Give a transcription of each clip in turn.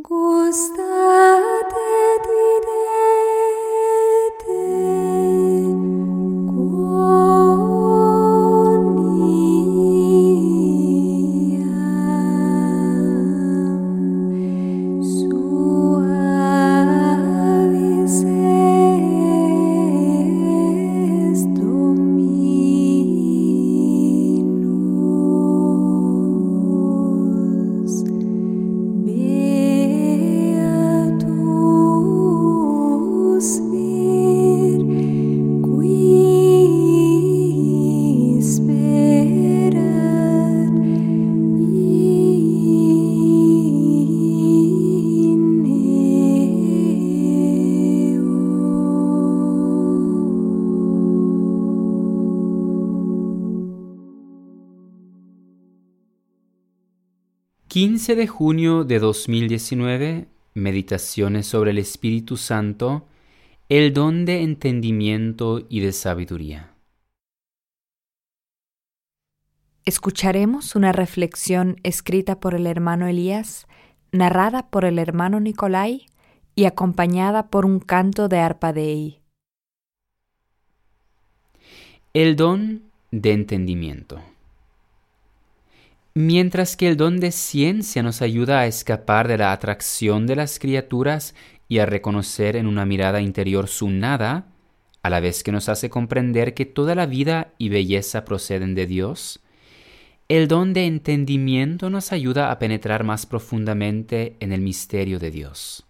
Gustate direte quoniam suavis est Dominus. Beatus vir qui sperat in eo. 15 de junio de 2019, Meditaciones sobre el Espíritu Santo, el don de entendimiento y de sabiduría. Escucharemos una reflexión escrita por el hermano Elías, narrada por el hermano Nicolai y acompañada por un canto de arpa Dei. El don de entendimiento. Mientras que el don de ciencia nos ayuda a escapar de la atracción de las criaturas y a reconocer en una mirada interior su nada, a la vez que nos hace comprender que toda la vida y belleza proceden de Dios, el don de entendimiento nos ayuda a penetrar más profundamente en el misterio de Dios.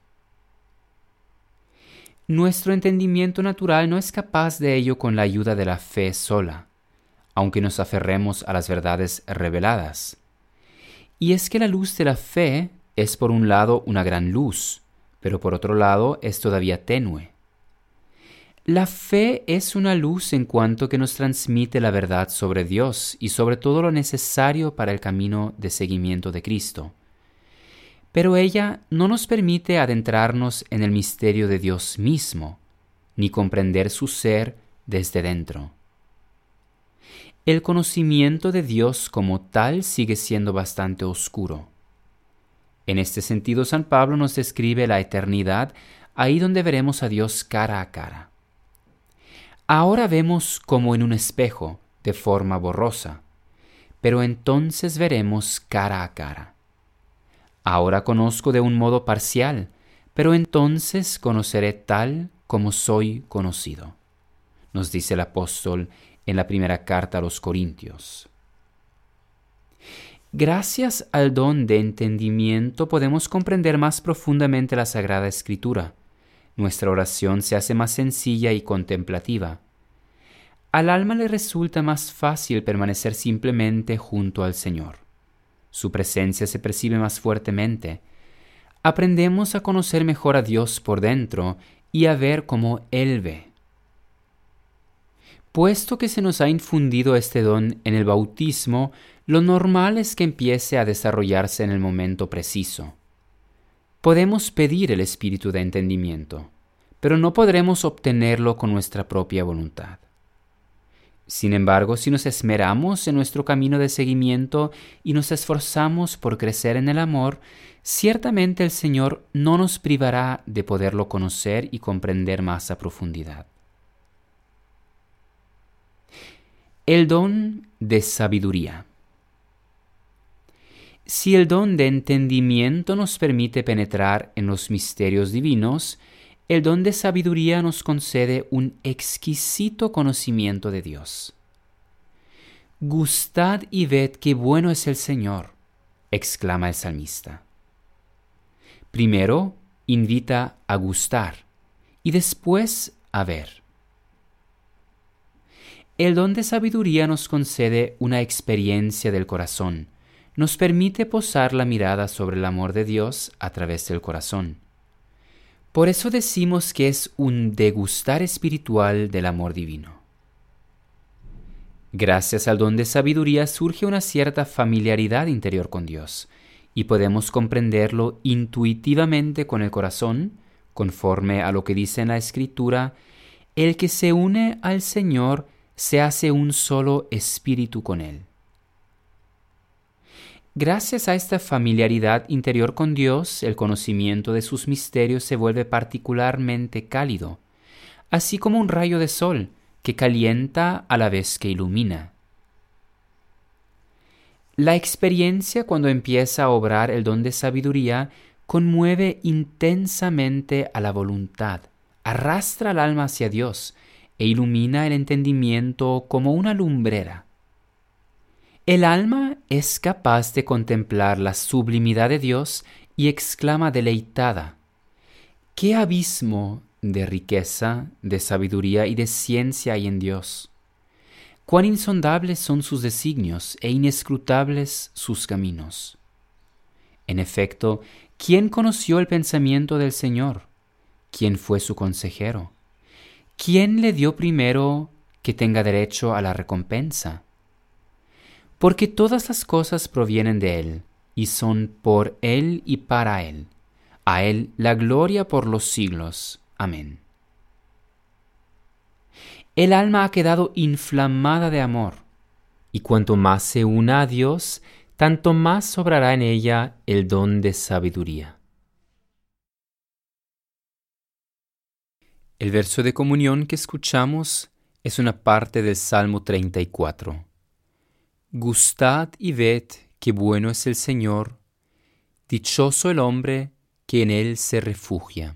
Nuestro entendimiento natural no es capaz de ello con la ayuda de la fe sola, aunque nos aferremos a las verdades reveladas. Y es que la luz de la fe es por un lado una gran luz, pero por otro lado es todavía tenue. La fe es una luz en cuanto que nos transmite la verdad sobre Dios y sobre todo lo necesario para el camino de seguimiento de Cristo. Pero ella no nos permite adentrarnos en el misterio de Dios mismo, ni comprender su ser desde dentro. El conocimiento de Dios como tal sigue siendo bastante oscuro. En este sentido, San Pablo nos describe la eternidad, ahí donde veremos a Dios cara a cara. Ahora vemos como en un espejo, de forma borrosa, pero entonces veremos cara a cara. Ahora conozco de un modo parcial, pero entonces conoceré tal como soy conocido, nos dice el apóstol en la primera carta a los Corintios. Gracias al don de entendimiento podemos comprender más profundamente la Sagrada Escritura. Nuestra oración se hace más sencilla y contemplativa. Al alma le resulta más fácil permanecer simplemente junto al Señor. Su presencia se percibe más fuertemente. Aprendemos a conocer mejor a Dios por dentro y a ver cómo Él ve. Puesto que se nos ha infundido este don en el bautismo, lo normal es que empiece a desarrollarse en el momento preciso. Podemos pedir el espíritu de entendimiento, pero no podremos obtenerlo con nuestra propia voluntad. Sin embargo, si nos esmeramos en nuestro camino de seguimiento y nos esforzamos por crecer en el amor, ciertamente el Señor no nos privará de poderlo conocer y comprender más a profundidad. El don de sabiduría. Si el don de entendimiento nos permite penetrar en los misterios divinos, el don de sabiduría nos concede un exquisito conocimiento de Dios. Gustad y ved qué bueno es el Señor, exclama el salmista. Primero invita a gustar y después a ver. El don de sabiduría nos concede una experiencia del corazón, nos permite posar la mirada sobre el amor de Dios a través del corazón. Por eso decimos que es un degustar espiritual del amor divino. Gracias al don de sabiduría surge una cierta familiaridad interior con Dios, y podemos comprenderlo intuitivamente con el corazón, conforme a lo que dice en la Escritura: el que se une al Señor se hace un solo espíritu con Él. Gracias a esta familiaridad interior con Dios, el conocimiento de sus misterios se vuelve particularmente cálido, así como un rayo de sol que calienta a la vez que ilumina. La experiencia, cuando empieza a obrar el don de sabiduría, conmueve intensamente a la voluntad, arrastra al alma hacia Dios e ilumina el entendimiento como una lumbrera. El alma es capaz de contemplar la sublimidad de Dios y exclama deleitada: ¡qué abismo de riqueza, de sabiduría y de ciencia hay en Dios! ¡Cuán insondables son sus designios e inescrutables sus caminos! En efecto, ¿quién conoció el pensamiento del Señor? ¿Quién fue su consejero? ¿Quién le dio primero que tenga derecho a la recompensa? Porque todas las cosas provienen de Él, y son por Él y para Él. A Él la gloria por los siglos. Amén. El alma ha quedado inflamada de amor, y cuanto más se una a Dios, tanto más sobrará en ella el don de sabiduría. El verso de comunión que escuchamos es una parte del Salmo 34. Gustad y ved qué bueno es el Señor, dichoso el hombre que en Él se refugia.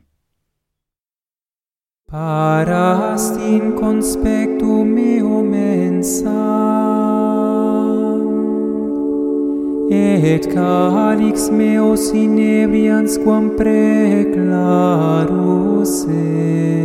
Parast in conspectum meo mensa, et calix meos inebrians quam preclarus est.